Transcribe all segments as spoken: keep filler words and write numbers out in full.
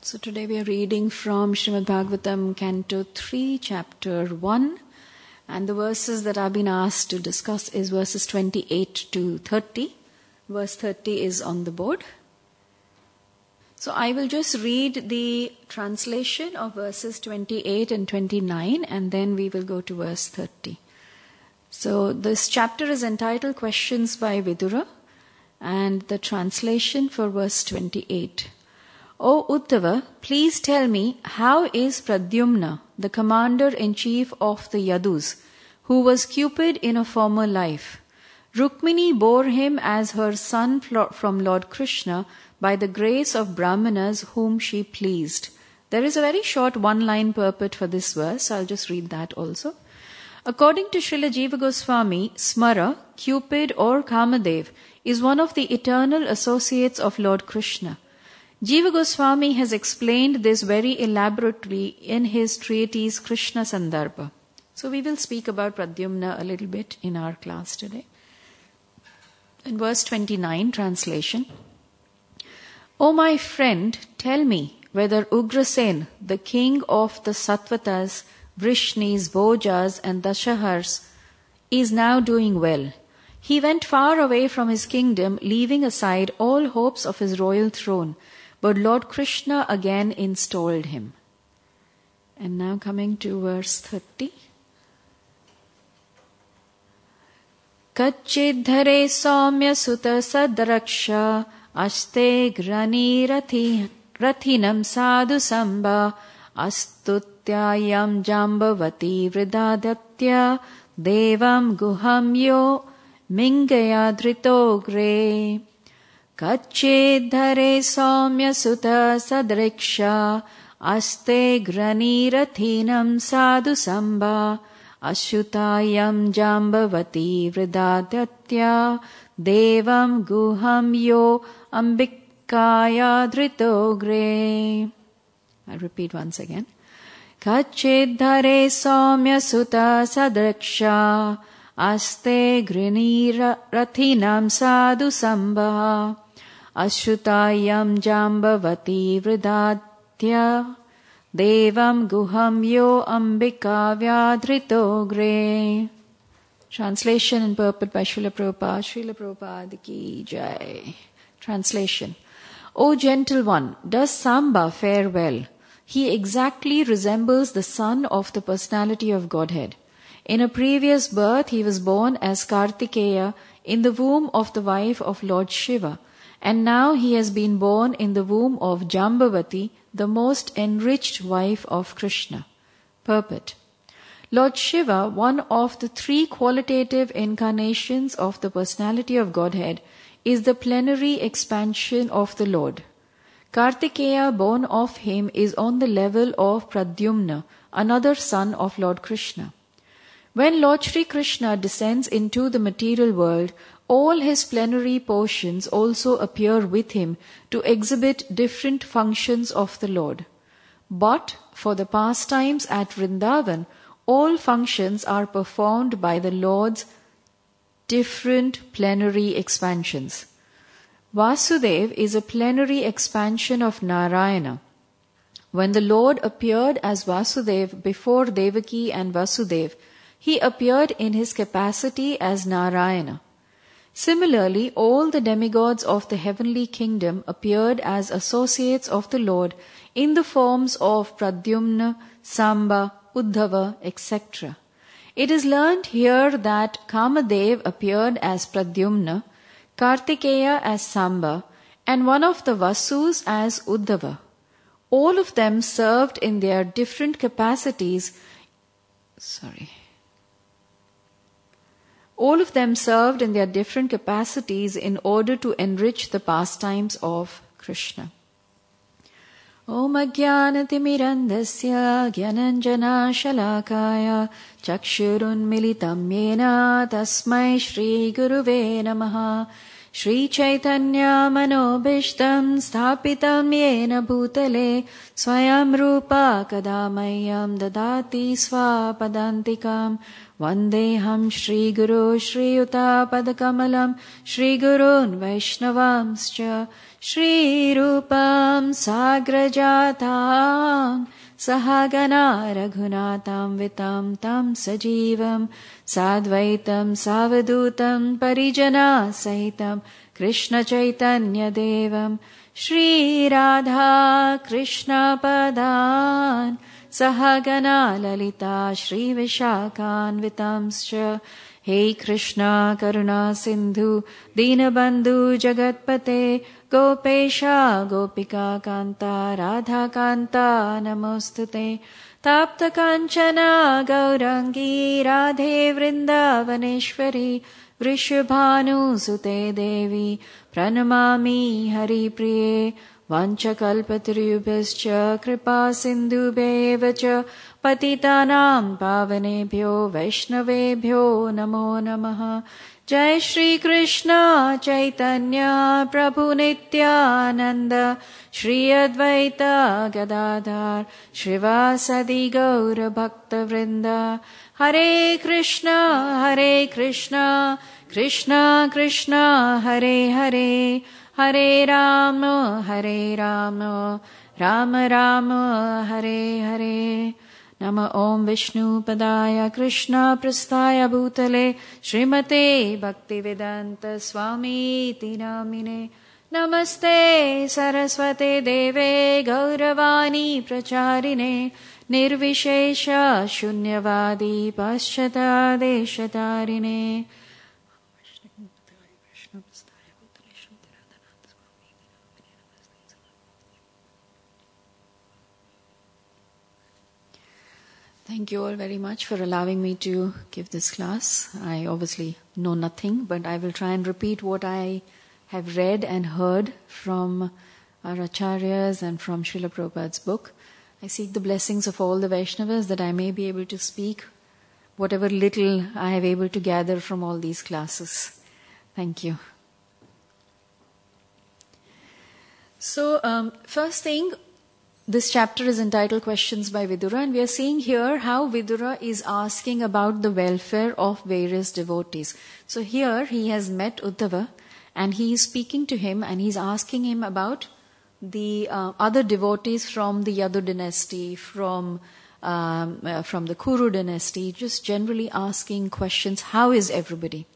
So today we are reading from Srimad Bhagavatam, Canto three, Chapter one. And the verses that I've been asked to discuss is verses twenty-eight to thirty. Verse thirty is on the board. So I will just read the translation of verses twenty-eight and twenty-nine, and then we will go to verse thirty. So this chapter is entitled Questions by Vidura, and the translation for verse twenty-eight. O Uddhava, please tell me, how is Pradyumna, the commander-in-chief of the Yadus, who was Cupid in a former life? Rukmini bore him as her son from Lord Krishna by the grace of Brahmanas whom she pleased. There is a very short one-line purport for this verse. I'll just read that also. According to Srila Jiva Goswami, Smara, Cupid or Kamadev, is one of the eternal associates of Lord Krishna. Jiva Goswami has explained this very elaborately in his treatise Krishna Sandarbha. So we will speak about Pradyumna a little bit in our class today. In verse twenty-nine, translation. O my friend, tell me whether Ugrasen, the king of the Sattvatas, Vrishnis, Bhojas and Dashahars, is now doing well. He went far away from his kingdom, leaving aside all hopes of his royal throne. But Lord Krishna again installed him. And now coming to verse thirty. Kachidhare saumya sutta sadraksha aste grani rathi rathinam sadhu samba astutyayam jambavati vridadatya devam guham yo mingaya dhritogre. Kachidhare saumya sutta sadriksha aste grani rathinam sadhu samba ashutayam jambavati vridadatya devam guham yo ambikaya dhritogre. I'll repeat once again. Kachidhare saumya sutta sadriksha aste grani rathinam sadhu samba Ashutayam jambavati vridatya devam guham yo ambika vyadritogre. Translation and purport by Srila Prabhupada. Srila Prabhupada ki jai. Translation. O gentle one, does Samba fare well? He exactly resembles the son of the personality of Godhead. In a previous birth, he was born as Kartikeya in the womb of the wife of Lord Shiva. And now he has been born in the womb of Jambavati, the most enriched wife of Krishna. Purport. Lord Shiva, one of the three qualitative incarnations of the personality of Godhead, is the plenary expansion of the Lord. Kartikeya, born of him, is on the level of Pradyumna, another son of Lord Krishna. When Lord Shri Krishna descends into the material world, all his plenary portions also appear with him to exhibit different functions of the Lord. But for the pastimes at Vrindavan, all functions are performed by the Lord's different plenary expansions. Vasudev is a plenary expansion of Narayana. When the Lord appeared as Vasudev before Devaki and Vasudev, he appeared in his capacity as Narayana. Similarly, all the demigods of the heavenly kingdom appeared as associates of the Lord in the forms of Pradyumna, Samba, Uddhava, et cetera. It is learnt here that Kamadev appeared as Pradyumna, Kartikeya as Samba, and one of the Vasus as Uddhava. All of them served in their different capacities. Sorry. All of them served in their different capacities in order to enrich the pastimes of Krishna. Om Ajnanatimirandasya Gyananjana Shalakaya Chakshurun Militam Yena Tasmai Shri Guruve Namaha Shri Chaitanya Manobhishtam Sthapitam Yena Bhutale Swayam Rupa Kadamayam Dadati Swapadantikam Vandeham Shri Guru Shri Yuta Padakamalam Shri Gurun Vaishnavamscha Shri Rupam Sagrajatam Sahagana Raghunatam Vitam Tam Sajivam Sadvaitam Savadutam Parijana Sahitam Krishna Chaitanya Devam Shri Radha Krishna Padan Sahagana Lalita Shri Vishakhan Vitamscha Hey Krishna Karuna Sindhu Dinabandhu Jagatpate Gopesha Gopika Kanta Radha Kanta Namostute Tapta Kanchana Gaurangi Radhe Vrindavaneshwari Vrishabhanu Sute Devi Pranamami Hari Priye Vanchakalpatarubhascha Kripa Sindhubhevacha Patitanam Pavanebhyo Vaishnavebhyo Namo Namaha Jai Shri Krishna Chaitanya Prabhu Nityananda Shri Advaita Gadadhar Shrivasadi Gaura Bhakta Vrinda Hare Krishna Hare Krishna Krishna Krishna Hare Hare Hare Rama Hare Rama Rama Rama Hare Hare Nama Om Vishnu Padaya Krishna Prasthaya Bhutale Srimate Bhaktivedanta Swami Iti Namine Namaste Saraswate Deve Gauravani Pracharine Nirvishesha Shunyavadi Paschata Deshatarine Thank you all very much for allowing me to give this class. I obviously know nothing, but I will try and repeat what I have read and heard from our acharyas and from Srila Prabhupada's book. I seek the blessings of all the Vaishnavas that I may be able to speak whatever little I have able to gather from all these classes. Thank you. So, um, first thing, this chapter is entitled Questions by Vidura, and we are seeing here how Vidura is asking about the welfare of various devotees. So here he has met Uddhava and he is speaking to him and he is asking him about the uh, other devotees from the Yadu dynasty, from um, uh, from the Kuru dynasty, just generally asking questions, how is everybody?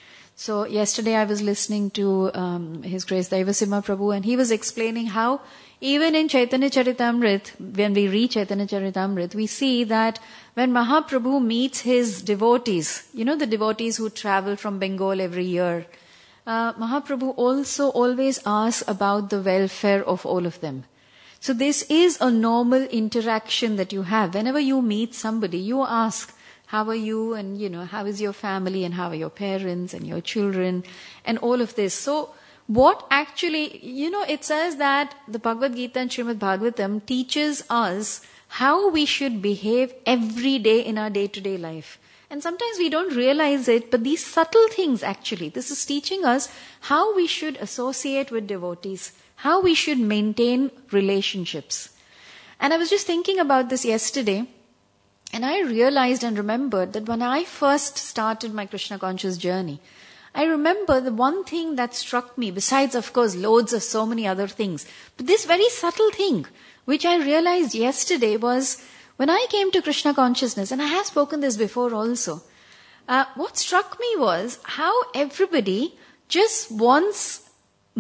So yesterday I was listening to um, His Grace Daivasimha Prabhu, and he was explaining how even in Chaitanya Charitamrita, when we read Chaitanya Charitamrita, we see that when Mahaprabhu meets his devotees, you know the devotees who travel from Bengal every year, uh, Mahaprabhu also always asks about the welfare of all of them. So this is a normal interaction that you have. Whenever you meet somebody, you ask, how are you, and you know, how is your family, and how are your parents and your children, and all of this. So what actually, you know, it says that the Bhagavad Gita and Srimad Bhagavatam teaches us how we should behave every day in our day-to-day life. And sometimes we don't realize it, but these subtle things actually, this is teaching us how we should associate with devotees, how we should maintain relationships. And I was just thinking about this yesterday, and I realized and remembered that when I first started my Krishna conscious journey, I remember the one thing that struck me, besides of course loads of so many other things, but this very subtle thing, which I realized yesterday was, when I came to Krishna consciousness, and I have spoken this before also, uh, what struck me was how everybody just wants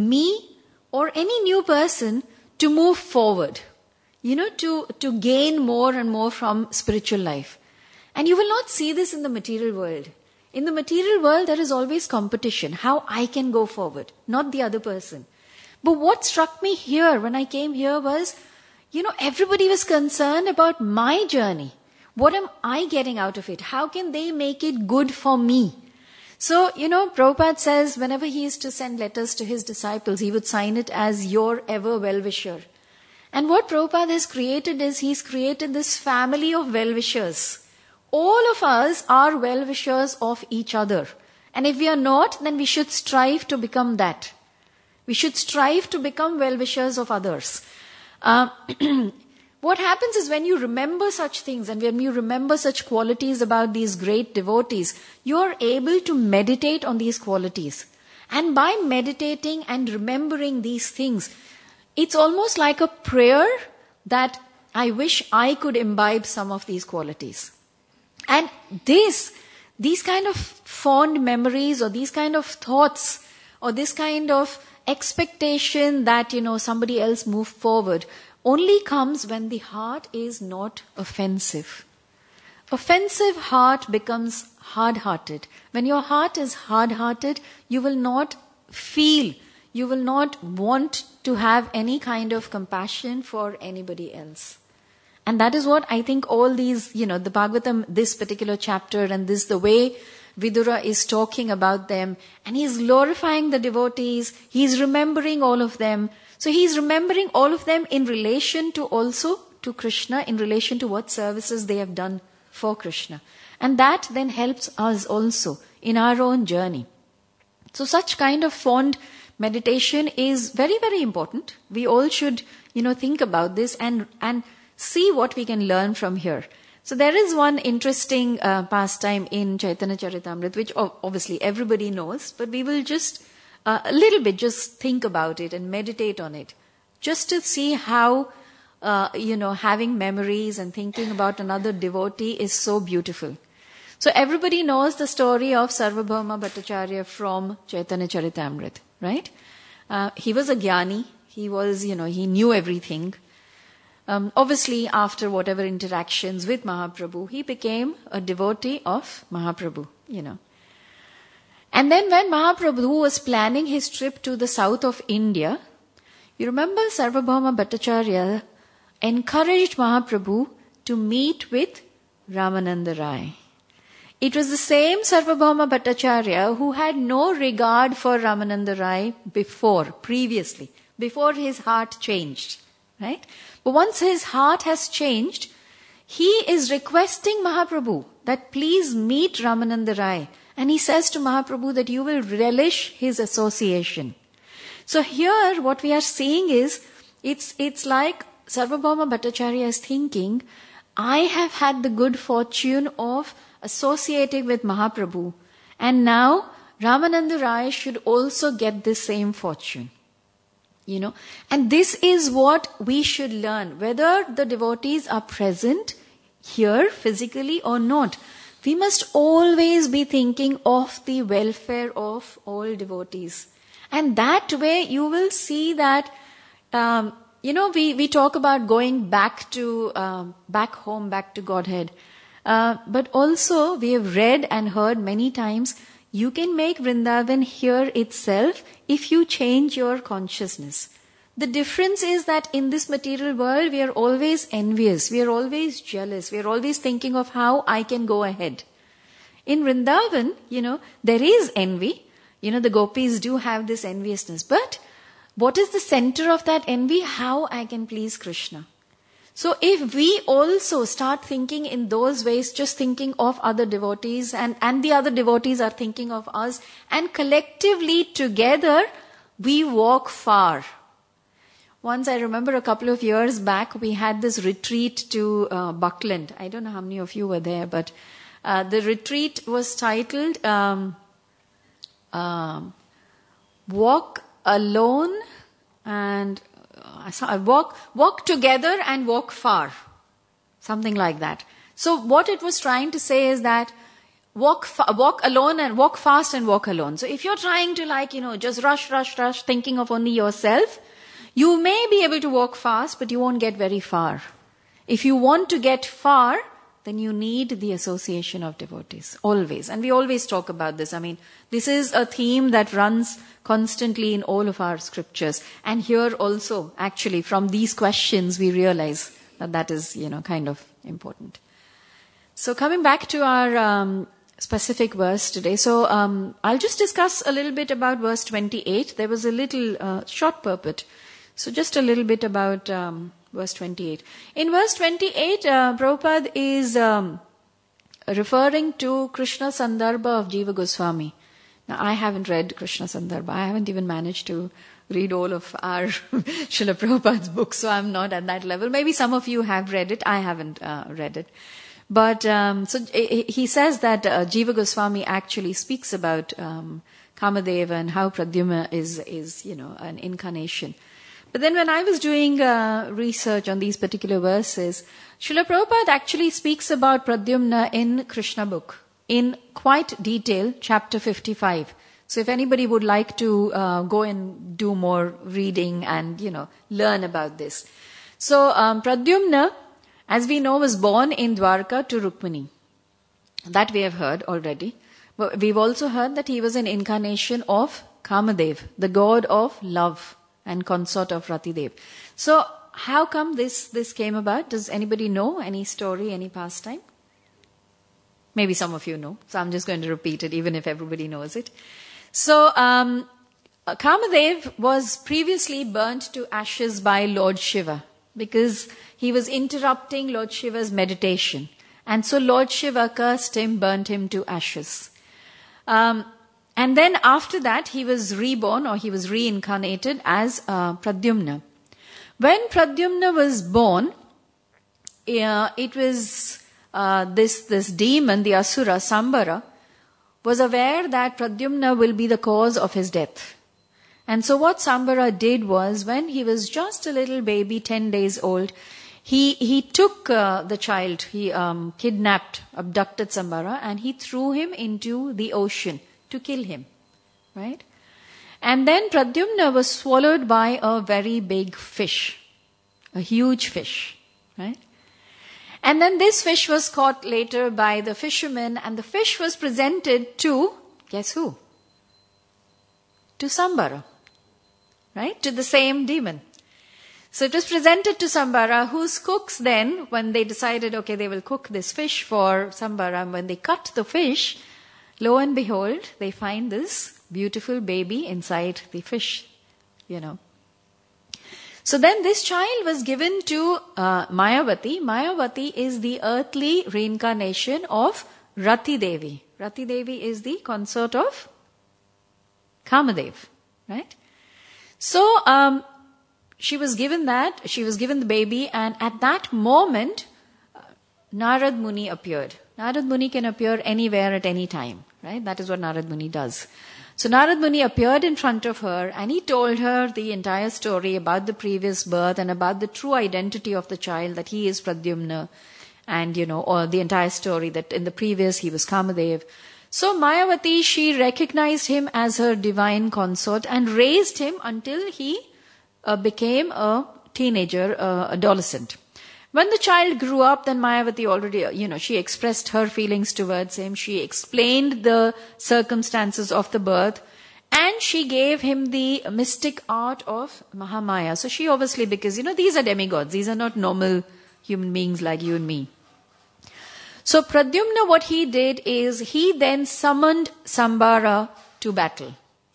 me or any new person to move forward, you know, to, to gain more and more from spiritual life. And you will not see this in the material world. In the material world, there is always competition, how I can go forward, not the other person. But what struck me here when I came here was, you know, everybody was concerned about my journey. What am I getting out of it? How can they make it good for me? So, you know, Prabhupada says whenever he used to send letters to his disciples, he would sign it as your ever well-wisher. And what Prabhupada has created is, he's created this family of well-wishers. All of us are well-wishers of each other. And if we are not, then we should strive to become that. We should strive to become well-wishers of others. Uh, what happens is when you remember such things and when you remember such qualities about these great devotees, you are able to meditate on these qualities. And by meditating and remembering these things, it's almost like a prayer that I wish I could imbibe some of these qualities. And this, these kind of fond memories or these kind of thoughts or this kind of expectation that, you know, somebody else move forward only comes when the heart is not offensive. Offensive heart becomes hard-hearted. When your heart is hard-hearted, you will not feel, you will not want to have any kind of compassion for anybody else. And that is what I think all these, you know, the Bhagavatam, this particular chapter and this, the way Vidura is talking about them, and he's glorifying the devotees, he's remembering all of them. So he's remembering all of them in relation to also to Krishna, in relation to what services they have done for Krishna. And that then helps us also in our own journey. So such kind of fond meditation is very, very important. We all should, you know, think about this and, and see what we can learn from here. So there is one interesting uh, pastime in Chaitanya Charitamrita, which obviously everybody knows, but we will just uh, a little bit just think about it and meditate on it, just to see how, uh, you know, having memories and thinking about another devotee is so beautiful. So everybody knows the story of Sarvabhauma Bhattacharya from Chaitanya Charitamrita, right? Uh, he was a jnani. He was, you know, he knew everything. Um, obviously, after whatever interactions with Mahaprabhu, he became a devotee of Mahaprabhu, you know. And then when Mahaprabhu was planning his trip to the south of India, you remember Sarvabhauma Bhattacharya encouraged Mahaprabhu to meet with Ramananda Rai. It was the same Sarvabhauma Bhattacharya who had no regard for Ramananda Rai before, previously, before his heart changed, right? But once his heart has changed, he is requesting Mahaprabhu that please meet Ramananda Rai. And he says to Mahaprabhu that you will relish his association. So here what we are seeing is, it's, it's like Sarvabhauma Bhattacharya is thinking, I have had the good fortune of associating with Mahaprabhu. And now Ramananda Rai should also get this same fortune. You know, and this is what we should learn, whether the devotees are present here physically or not. We must always be thinking of the welfare of all devotees. And that way you will see that, um, you know, we, we talk about going back to, um, back home, back to Godhead. Uh, but also we have read and heard many times, you can make Vrindavan here itself if you change your consciousness. The difference is that in this material world, we are always envious, we are always jealous, we are always thinking of how I can go ahead. In Vrindavan, you know, there is envy. You know, the gopis do have this enviousness. But what is the center of that envy? How I can please Krishna. So if we also start thinking in those ways, just thinking of other devotees and, and the other devotees are thinking of us, and collectively together we walk far. Once I remember a couple of years back, we had this retreat to uh, Buckland. I don't know how many of you were there, but uh, the retreat was titled um, um, Walk Alone and uh, walk, walk Together and Walk Far. Something like that. So what it was trying to say is that walk fa- walk alone and walk fast and walk alone. So if you're trying to like, you know, just rush, rush, rush, thinking of only yourself, you may be able to walk fast, but you won't get very far. If you want to get far, then you need the association of devotees, always. And we always talk about this. I mean, this is a theme that runs constantly in all of our scriptures. And here also, actually, from these questions, we realize that that is, you know, kind of important. So coming back to our um, specific verse today. So um, I'll just discuss a little bit about verse twenty-eight. There was a little uh, short purport. So just a little bit about um, verse twenty-eight. In verse twenty-eight, uh, Prabhupada is um, referring to Krishna Sandarbha of Jiva Goswami. Now, I haven't read Krishna Sandarbha. I haven't even managed to read all of our Srila Prabhupada's books, so I'm not at that level. Maybe some of you have read it. I haven't uh, read it. But um, so he says that uh, Jiva Goswami actually speaks about um, Kamadeva and how Pradyumna is, is, you know, an incarnation. But then when I was doing uh, research on these particular verses, Srila Prabhupada actually speaks about Pradyumna in Krishna book in quite detail, chapter fifty-five. So if anybody would like to uh, go and do more reading and, you know, learn about this. So um, Pradyumna, as we know, was born in Dwarka to Rukmini. That we have heard already. But we've also heard that he was an incarnation of Kamadev, the god of love and consort of Ratidev. So how come this, this came about? Does anybody know any story, any pastime? Maybe some of you know. So I'm just going to repeat it even if everybody knows it. So um, Kamadev was previously burnt to ashes by Lord Shiva because he was interrupting Lord Shiva's meditation. And so Lord Shiva cursed him, burnt him to ashes. Um, and then after that, he was reborn or he was reincarnated as uh, Pradyumna. When Pradyumna was born, uh, it was uh, this, this demon, the Asura, Sambara, was aware that Pradyumna will be the cause of his death. And so what Sambara did was, when he was just a little baby, ten days old, he he took uh, the child, he um, kidnapped, abducted Sambara, and he threw him into the ocean to kill him, right? And then Pradyumna was swallowed by a very big fish, a huge fish, right? And then this fish was caught later by the fishermen, and the fish was presented to, guess who? To Sambara, right? To the same demon. So it was presented to Sambara, whose cooks then, when they decided, okay, they will cook this fish for Sambara, and when they cut the fish, lo and behold, they find this beautiful baby inside the fish, you know. So then this child was given to uh, Mayavati. Mayavati is the earthly reincarnation of Rati Devi. Rati Devi is the consort of Kamadev, right? So um, she was given that, she was given the baby, and at that moment, uh, Narad Muni appeared. Narad Muni can appear anywhere at any time, right? That is what Narad Muni does. So Narad Muni appeared in front of her and he told her the entire story about the previous birth and about the true identity of the child, that he is Pradyumna, and, you know, or the entire story that in the previous he was Kamadev. So Mayavati, she recognized him as her divine consort and raised him until he uh, became a teenager, uh, adolescent. When the child grew up, then Mayavati already, you know, she expressed her feelings towards him. She explained the circumstances of the birth, and she gave him the mystic art of Mahamaya. So she obviously, because, you know, these are demigods. These are not normal human beings like you and me. So Pradyumna, what he did is he then summoned Sambara to battle.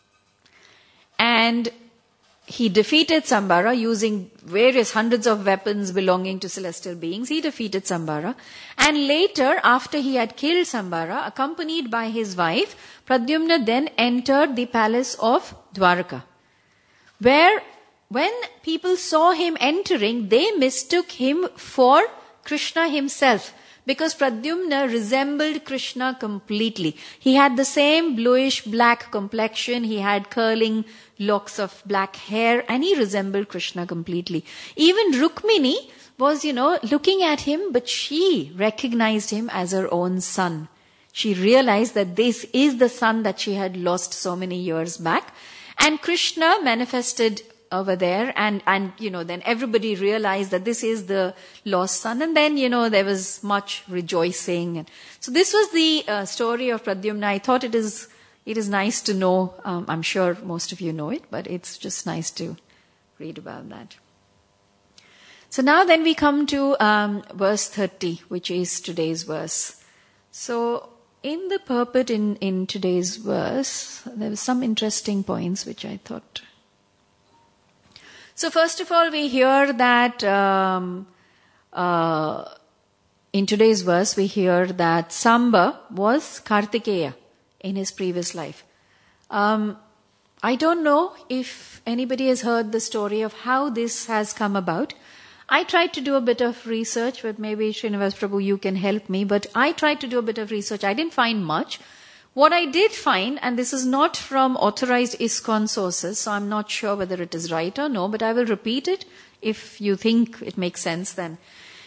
And he defeated Sambara using various hundreds of weapons belonging to celestial beings. He defeated Sambara. And later, after he had killed Sambara, accompanied by his wife, Pradyumna then entered the palace of Dwarka, where when people saw him entering, they mistook him for Krishna himself, because Pradyumna resembled Krishna completely. He had the same bluish black complexion, he had curling locks of black hair, and he resembled Krishna completely. Even Rukmini was, you know, looking at him, but she recognized him as her own son. She realized that this is the son that she had lost so many years back. And Krishna manifested over there, and, and, you know, then everybody realized that this is the lost son, and then, you know, there was much rejoicing. And so this was the uh, story of Pradyumna. I thought it is It is nice to know, um, I'm sure most of you know it, but it's just nice to read about that. So now then we come to um, verse thirty, which is today's verse. So in the purport in, in today's verse, there were some interesting points which I thought. So first of all, we hear that um, uh, in today's verse, we hear that Samba was Kartikeya in his previous life. Um, I don't know if anybody has heard the story of how this has come about. I tried to do a bit of research, but maybe Srinivas Prabhu, you can help me. But I tried to do a bit of research. I didn't find much. What I did find, and this is not from authorized ISKCON sources, so I'm not sure whether it is right or no, but I will repeat it if you think it makes sense then.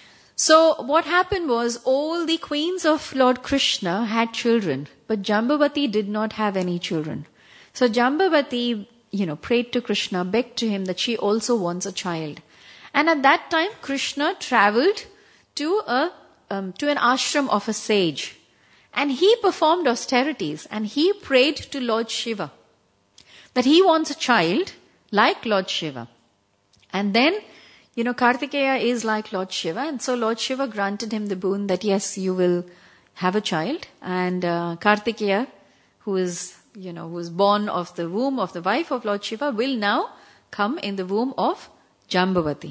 So what happened was all the queens of Lord Krishna had children, but Jambavati did not have any children. So Jambavati, you know, prayed to Krishna, begged to him that she also wants a child. And at that time, Krishna traveled to a um, to an ashram of a sage. And he performed austerities and he prayed to Lord Shiva that he wants a child like Lord Shiva. And then, you know, Kartikeya is like Lord Shiva. And so Lord Shiva granted him the boon that yes, you will have a child. And uh, Kartikeya, who is, you know, who is born of the womb of the wife of Lord Shiva, will now come in the womb of Jambavati.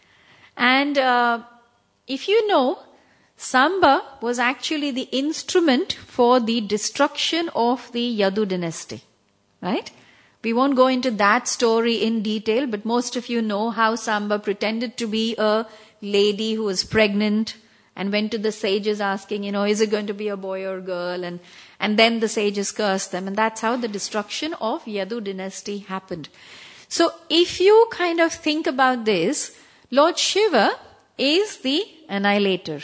And uh, if you know, Samba was actually the instrument for the destruction of the Yadu dynasty, right? We won't go into that story in detail, but most of you know how Samba pretended to be a lady who was pregnant and went to the sages asking, you know, is it going to be a boy or girl? And, and then the sages cursed them. And that's how the destruction of Yadu dynasty happened. So if you kind of think about this, Lord Shiva is the annihilator.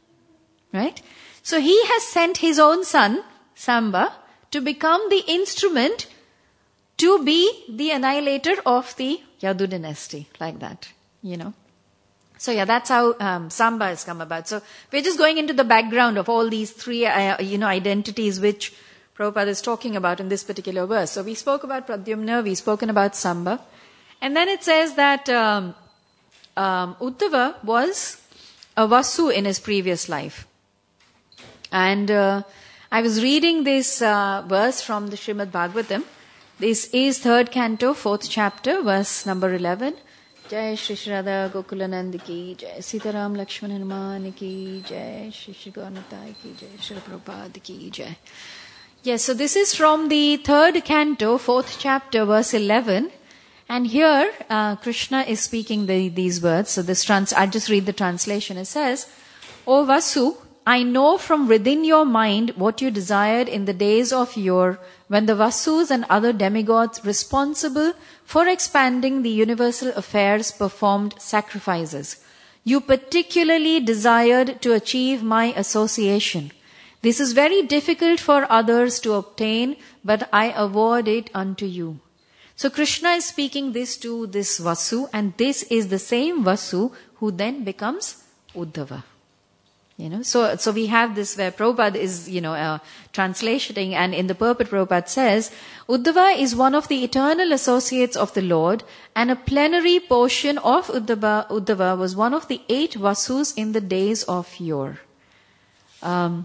Right? So he has sent his own son, Samba, to become the instrument to be the annihilator of the Yadu dynasty, like that, you know. So yeah, that's how um, Samba has come about. So we're just going into the background of all these three, uh, you know, identities which Prabhupada is talking about in this particular verse. So we spoke about Pradyumna, we've spoken about Samba. And then it says that um, um, Uddhava was a Vasu in his previous life. And uh, I was reading this uh, verse from the Srimad Bhagavatam. This is third canto, fourth chapter, verse number eleven. Jai Shri Shri Radha Gokulanand ki, Jai Sitaram Lakshman Hanuman ki, Jai Shri Shri Gaurnitai ki, Jai Shri Prabhupada ki, Jai. Yes, so this is from the third canto, fourth chapter, verse eleven. And here uh, Krishna is speaking the, these words. So this trans, I'll just read the translation. It says, O Vasu, I know from within your mind what you desired in the days of yore, when the Vasus and other demigods responsible for expanding the universal affairs performed sacrifices. You particularly desired to achieve my association. This is very difficult for others to obtain, but I award it unto you. So Krishna is speaking this to this Vasu, and this is the same Vasu who then becomes Uddhava. You know, so, so we have this where Prabhupada is, you know, uh, translating, and in the purport Prabhupada says, Uddhava is one of the eternal associates of the Lord, and a plenary portion of Uddhava, Uddhava was one of the eight Vasus in the days of yore. Um,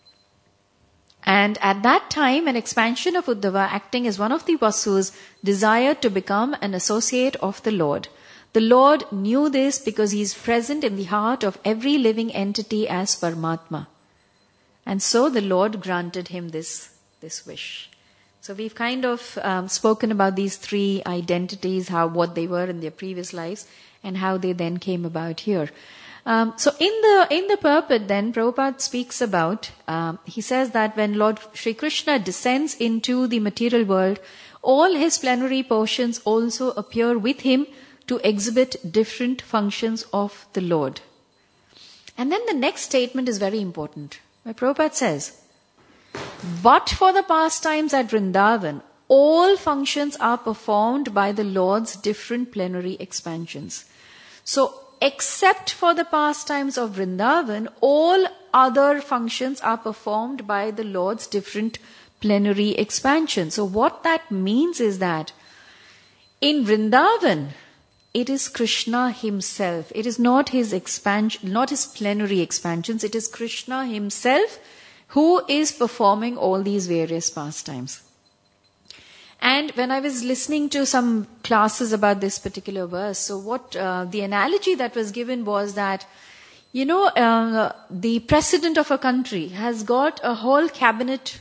and at that time, an expansion of Uddhava, acting as one of the Vasus, desired to become an associate of the Lord. The Lord knew this because He is present in the heart of every living entity as Paramatma. And so the Lord granted him this, this wish. So we've kind of um, spoken about these three identities, how what they were in their previous lives, and how they then came about here. Um, so in the in the purport then, Prabhupada speaks about, um, he says that when Lord Sri Krishna descends into the material world, all his plenary portions also appear with him to exhibit different functions of the Lord. And then the next statement is very important, where Prabhupada says, but for the pastimes at Vrindavan, all functions are performed by the Lord's different plenary expansions. So, except for the pastimes of Vrindavan, all other functions are performed by the Lord's different plenary expansions. So what that means is that in Vrindavan, it is Krishna himself. It is not his expansion, not his plenary expansions. It is Krishna himself who is performing all these various pastimes. And when I was listening to some classes about this particular verse, so what uh, the analogy that was given was that, you know, uh, the president of a country has got a whole cabinet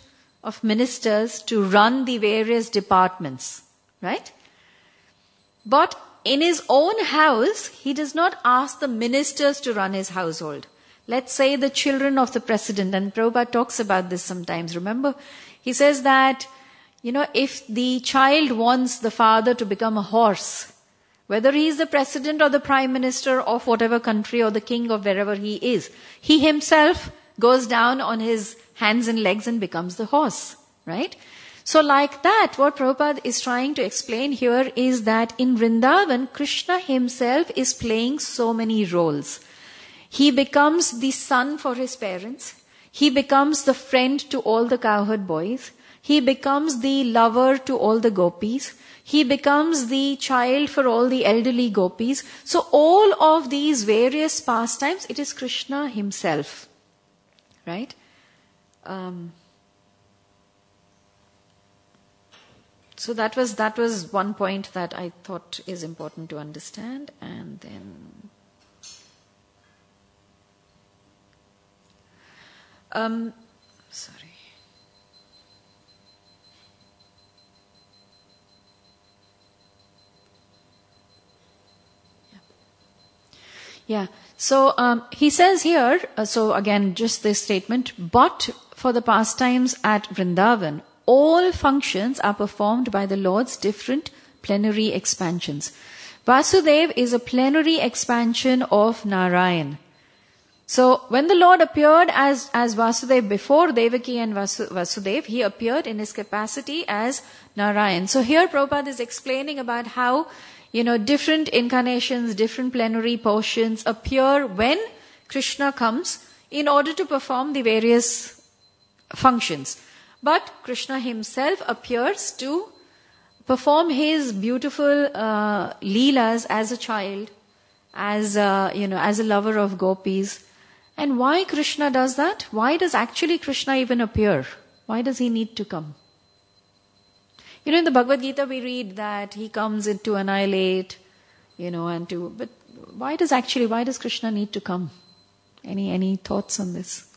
of ministers to run the various departments, right? But in his own house, he does not ask the ministers to run his household. Let's say the children of the president, and Prabhupada talks about this sometimes, remember? He says that, you know, if the child wants the father to become a horse, whether he is the president or the prime minister of whatever country or the king of wherever he is, he himself goes down on his hands and legs and becomes the horse, right? So like that, what Prabhupada is trying to explain here is that in Vrindavan, Krishna himself is playing so many roles. He becomes the son for his parents. He becomes the friend to all the cowherd boys. He becomes the lover to all the gopis. He becomes the child for all the elderly gopis. So all of these various pastimes, it is Krishna himself. Right? Um, so that was that was one point that I thought is important to understand. And then um, sorry. Yeah. So um, he says here, uh, so again, just this statement, but for the pastimes at Vrindavan, all functions are performed by the Lord's different plenary expansions. Vasudev is a plenary expansion of Narayan. So when the Lord appeared as, as Vasudev before Devaki and Vasu, Vasudev, he appeared in his capacity as Narayan. So here Prabhupada is explaining about how, you know, different incarnations, different plenary portions appear when Krishna comes in order to perform the various functions. But Krishna himself appears to perform his beautiful uh, leelas as a child, as a, you know, as a lover of gopis. And why Krishna does that? Why does actually Krishna even appear? Why does he need to come? You know, in the Bhagavad Gita we read that he comes in to annihilate, you know, and to, but why does actually, why does Krishna need to come? Any, any thoughts on this?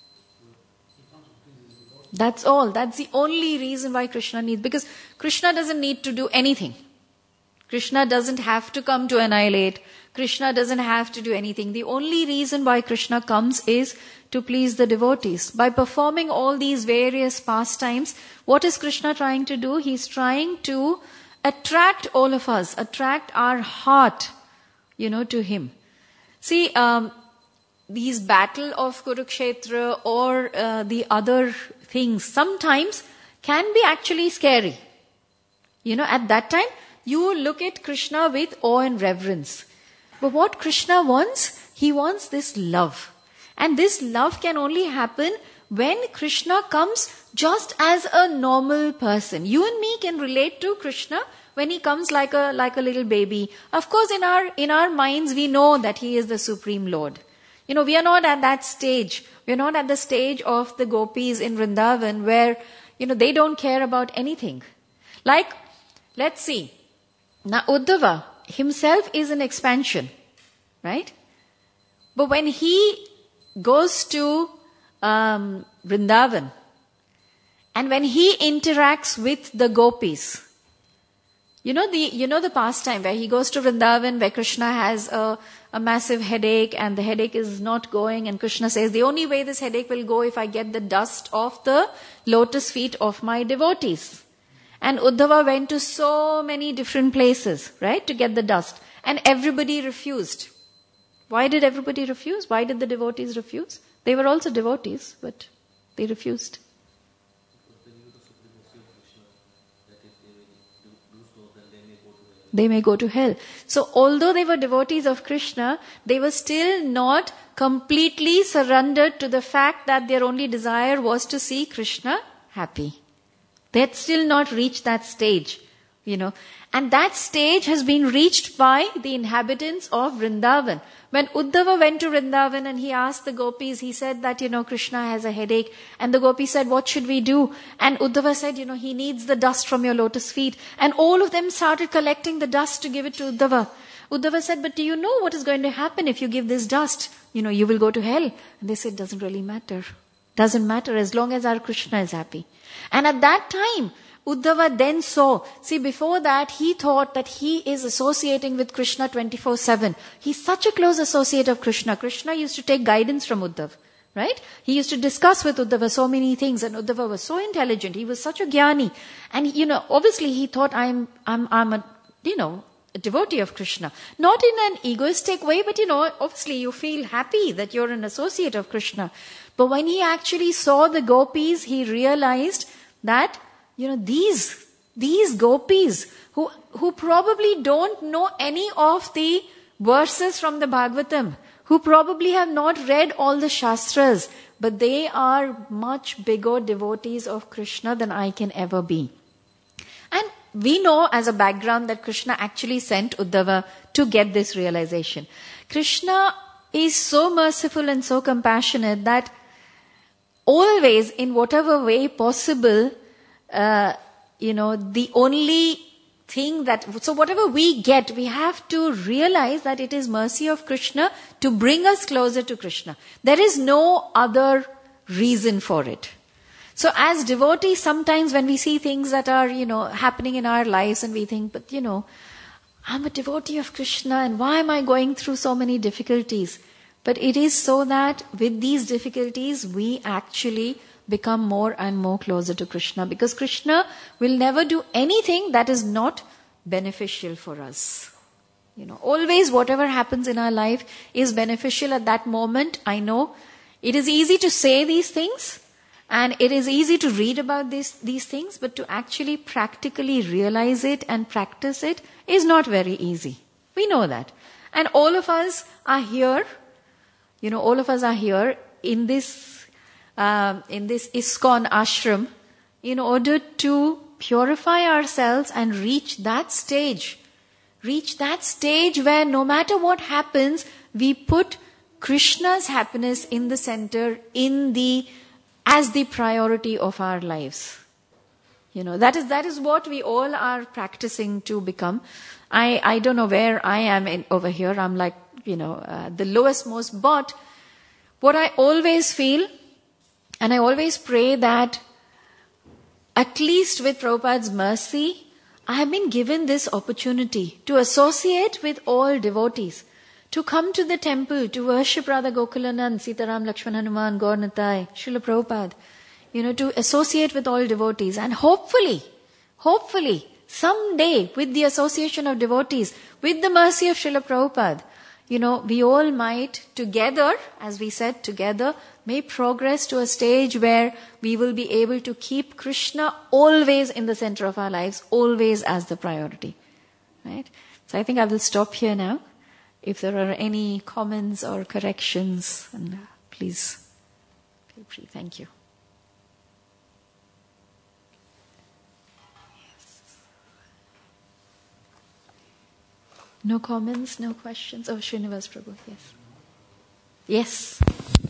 That's all. That's the only reason why Krishna needs, because Krishna doesn't need to do anything. Krishna doesn't have to come to annihilate. Krishna doesn't have to do anything. The only reason why Krishna comes is to please the devotees. By performing all these various pastimes, what is Krishna trying to do? He's trying to attract all of us, attract our heart, you know, to him. See, um, these battle of Kurukshetra or uh, the other things sometimes can be actually scary. You know, at that time, you look at Krishna with awe and reverence. But what Krishna wants? He wants this love. And this love can only happen when Krishna comes just as a normal person. You and me can relate to Krishna when he comes like a like a little baby. Of course, in our in our minds, we know that he is the Supreme Lord. You know, we are not at that stage. We are not at the stage of the gopis in Vrindavan where, you know, they don't care about anything. Like, let's see. Now, Uddhava himself is an expansion, right? But when he goes to um, Vrindavan, and when he interacts with the gopis, you know the you know the pastime where he goes to Vrindavan, where Krishna has a, a massive headache, and the headache is not going, and Krishna says, the only way this headache will go if I get the dust off the lotus feet of my devotees. And Uddhava went to so many different places, right, to get the dust. And everybody refused. Why did everybody refuse? Why did the devotees refuse? They were also devotees, but they refused. They may go to hell. So although they were devotees of Krishna, they were still not completely surrendered to the fact that their only desire was to see Krishna happy. They had still not reached that stage, you know. And that stage has been reached by the inhabitants of Vrindavan. When Uddhava went to Vrindavan and he asked the gopis, he said that, you know, Krishna has a headache. And the gopis said, what should we do? And Uddhava said, you know, he needs the dust from your lotus feet. And all of them started collecting the dust to give it to Uddhava. Uddhava said, but do you know what is going to happen if you give this dust? You know, you will go to hell. And they said, it doesn't really matter. Doesn't matter as long as our Krishna is happy. And at that time, Uddhava then saw, see before that he thought that he is associating with Krishna twenty-four seven. He's such a close associate of Krishna. Krishna used to take guidance from Uddhava. Right? He used to discuss with Uddhava so many things, and Uddhava was so intelligent. He was such a jnani. And, you know, obviously he thought, I'm, I'm, I'm a, you know, a devotee of Krishna. Not in an egoistic way, but, you know, obviously you feel happy that you're an associate of Krishna. But when he actually saw the gopis, he realized that, you know, these, these gopis who, who probably don't know any of the verses from the Bhagavatam, who probably have not read all the Shastras, but they are much bigger devotees of Krishna than I can ever be. And we know as a background that Krishna actually sent Uddhava to get this realization. Krishna is so merciful and so compassionate that always, in whatever way possible, uh, you know, the only thing that, so whatever we get, we have to realize that it is mercy of Krishna to bring us closer to Krishna. There is no other reason for it. So as devotees, sometimes when we see things that are, you know, happening in our lives and we think, but you know, I'm a devotee of Krishna and why am I going through so many difficulties? But it is so that with these difficulties, we actually become more and more closer to Krishna, because Krishna will never do anything that is not beneficial for us. You know, always whatever happens in our life is beneficial at that moment. I know it is easy to say these things and it is easy to read about this, these things, but to actually practically realize it and practice it is not very easy. We know that. And all of us are here, you know, all of us are here in this Uh, in this ISKCON ashram in order to purify ourselves and reach that stage. Reach that stage where no matter what happens, we put Krishna's happiness in the center, in the, as the priority of our lives. You know, that is, that is what we all are practicing to become. I, I don't know where I am in, over here. I'm like, you know, uh, the lowest most, but what I always feel, and I always pray that at least with Prabhupada's mercy, I have been given this opportunity to associate with all devotees, to come to the temple, to worship Radha Gokulanand, Sitaram, Lakshman, Hanuman, Gaur Nitai, Srila Prabhupada, you know, to associate with all devotees. And hopefully, hopefully, someday with the association of devotees, with the mercy of Srila Prabhupada, you know, we all might together, as we said, together, may progress to a stage where we will be able to keep Krishna always in the center of our lives, always as the priority. Right? So I think I will stop here now. If there are any comments or corrections, and please feel free. Thank you. No comments, no questions? Oh, Srinivas Prabhu, yes. Yes.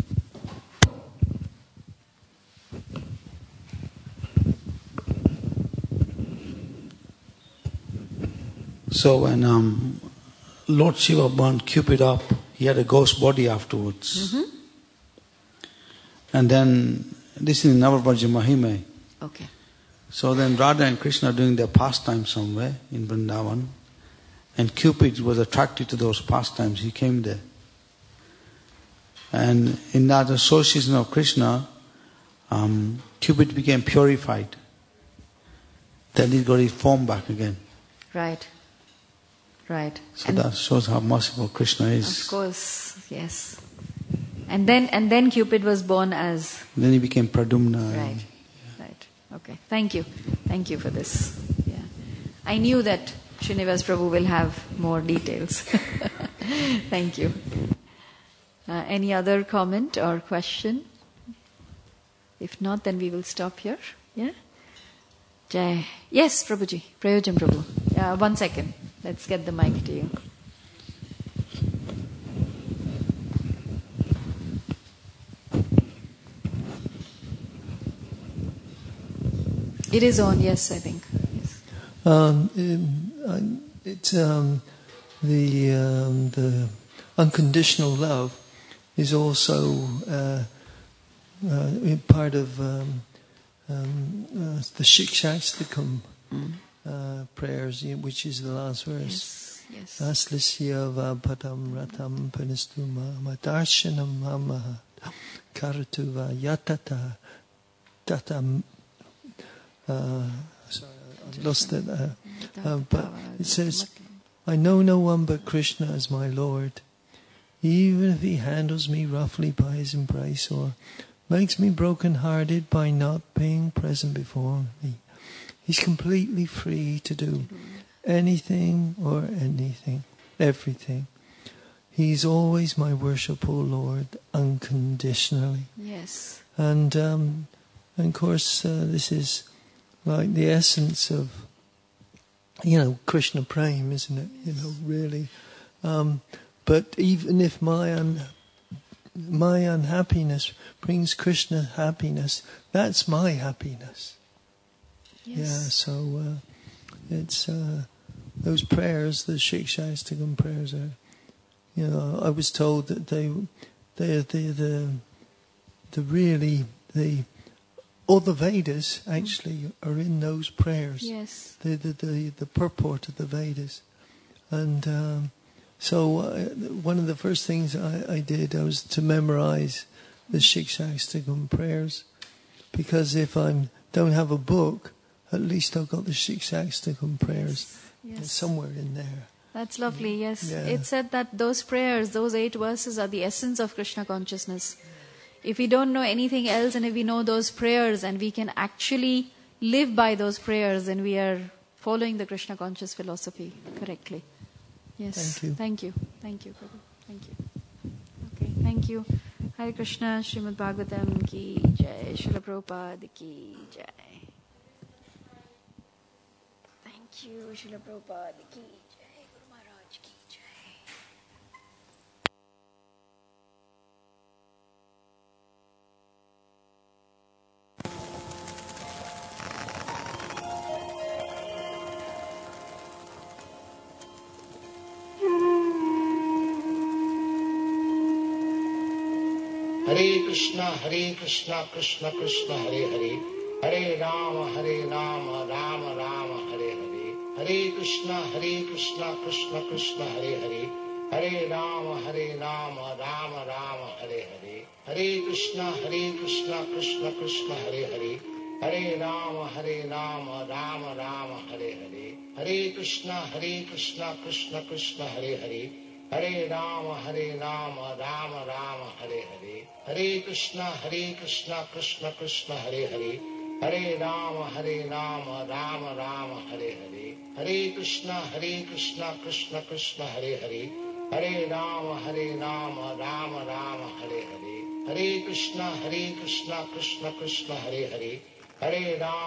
So when um, Lord Shiva burned Cupid up, he had a ghost body afterwards. Mm-hmm. And then, this is in Navabraja Mahime. Okay. So then Radha and Krishna are doing their pastime somewhere in Vrindavan. And Cupid was attracted to those pastimes. He came there. And in that association of Krishna, um, Cupid became purified. Then he got his form back again. Right. Right. So and that shows how merciful Krishna is. Of course, yes. And then and then Cupid was born as... Then he became Pradumna. Right. And, yeah. Right. Okay. Thank you. Thank you for this. Yeah. I knew that Srinivas Prabhu will have more details. Thank you. Uh, any other comment or question? If not, then we will stop here. Yeah? Jai. Yes, Prabhuji. Prayojan Prabhu. Uh, one second. Let's get the mic to you. It is on, yes, I think. Yes. Um, it, it's um, the um, the unconditional love is also uh, uh, part of um, um, uh, the Shikshastakam Mm. uh, prayers, which is the last verse. Yes, yes. Aslisya vapadam ratam panistuma madarshanam mamaha karatuva yatata tatam. Uh, sorry, I've lost it. Uh, uh, but it says, I know no one but Krishna as my Lord. Even if he handles me roughly by his embrace or makes me broken-hearted by not being present before me, he's completely free to do anything or anything, everything. He's always my worshipful Lord, unconditionally. Yes. And, um, and of course, uh, this is like the essence of, you know, Krishna Prem, isn't it? You know, really. Um, but even if my un, my unhappiness brings Krishna happiness, that's my happiness. Yes. Yeah, so uh, it's uh, those prayers, the Shikshastakam prayers are, you know, I was told that they, they, they, the, the really the. All the Vedas actually are in those prayers. Yes. The the the, the purport of the Vedas, and um, so uh, one of the first things I, I did I was to memorize the Shikshastakam prayers, because if I don't have a book, at least I've got the Shikshastakam prayers Yes. somewhere in there. That's lovely. Yes. Yeah. It said that those prayers, those eight verses, are the essence of Krishna consciousness. If we don't know anything else, and if we know those prayers and we can actually live by those prayers, then we are following the Krishna conscious philosophy correctly. Yes. Thank you. Thank you. Thank you, Prabhu. Thank you. Okay. Thank you. Hare Krishna, Srimad Bhagavatam ki jai, Srila Prabhupada ki jai. Thank you, Srila Prabhupada ki jai, Guru Maharaj ki jai. Hare Krishna, Hare Krishna, Krishna Krishna, Hare Hare, Hare Rama, Hare Rama, Rama Rama, Hare Hare. Hare Krishna, Hare Krishna, Krishna Krishna, Hare Hare, Hare Rama, Hare Rama, Rama Rama, Hare Hare. Hare Krishna, Hare Krishna, Krishna Krishna, Hare Hare, Hare Rama, Hare Rama, Rama Rama, Hare Hare. Hare Krishna, Hare Krishna, Krishna Krishna, Hare Hare, Hare Rama, Hare Rama, Rama Rama, Hare Hare. Hare Krishna, Hare Krishna, Krishna Krishna, Hare Hare, Hare Rama, Hare Rama, Rama Rama, Hare Hare. Hare Krishna, Hare Krishna, Krishna Krishna, Hare Hare, Hare Rama, Hare Rama, Rama Rama, Hare Hare. Hare Krishna, Hare Krishna, Krishna Krishna, Hare Hare, Hare Rama.